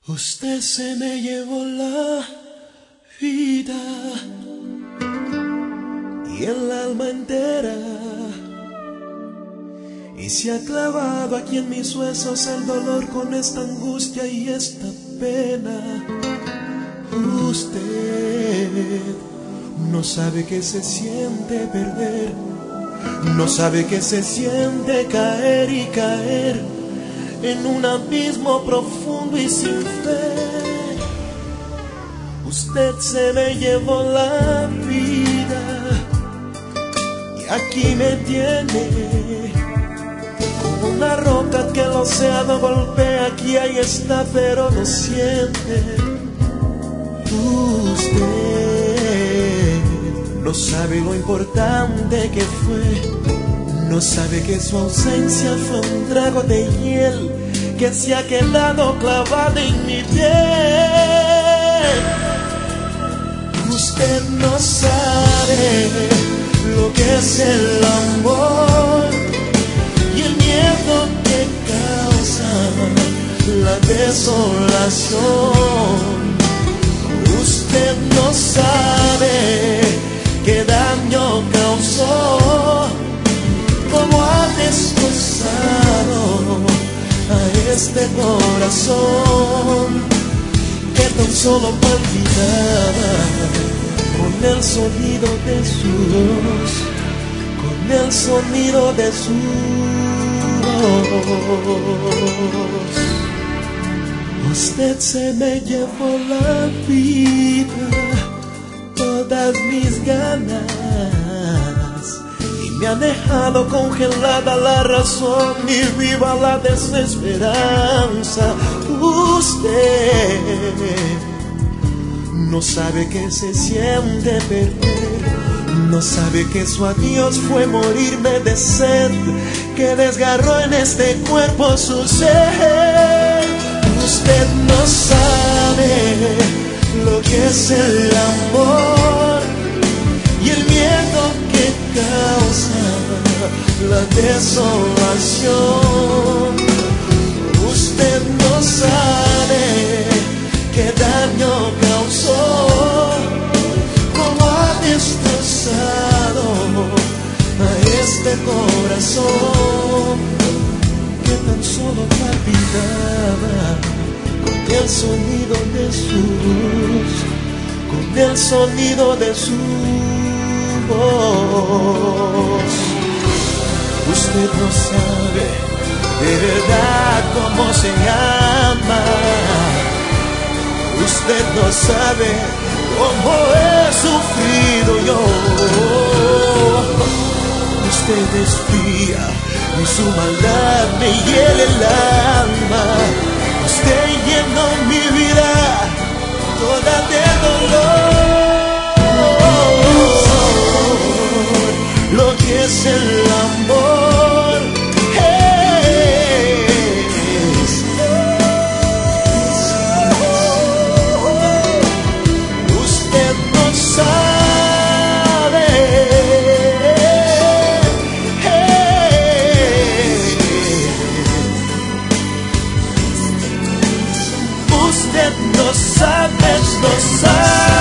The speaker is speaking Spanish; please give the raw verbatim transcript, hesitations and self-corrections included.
Usted se me llevó la vida y el alma entera, y se ha clavado aquí en mis huesos el dolor con esta angustia y esta pena. Usted no sabe que se siente perder, no sabe que se siente caer y caer en un abismo profundo y sin fe. Usted se me llevó la vida y aquí me tiene como una roca que el océano golpea. Aquí ahí está, pero no siente. Usted no sabe lo importante que fue, no sabe que su ausencia fue un trago de hiel que se ha quedado clavado en mi piel. Usted no sabe lo que es el amor y el miedo que causa la desolación. Usted no sabe qué daño causó, cómo ha destrozado a este corazón que tan solo palpitaba con el sonido de su voz, con el sonido de su voz. Usted se me llevó la vida, todas mis ganas, y me ha dejado congelada la razón y viva la desesperanza. Usted no sabe que se siente perder, no sabe que su adiós fue morirme de sed, que desgarró en este cuerpo su ser. Usted no sabe lo que es el amor y el miedo que causa la desolación. Usted no sabe qué daño causó, cómo ha destrozado a este corazón que tan solo palpitaba con el sonido de su voz, con el sonido de su voz. Usted no sabe de verdad cómo se llama, usted no sabe cómo he sufrido yo. Usted es fría y su maldad me hiela el alma. Usted llenó mi vida toda de dolor. Lo que es el amor es, usted no sabe. Usted no sabe, no sabe.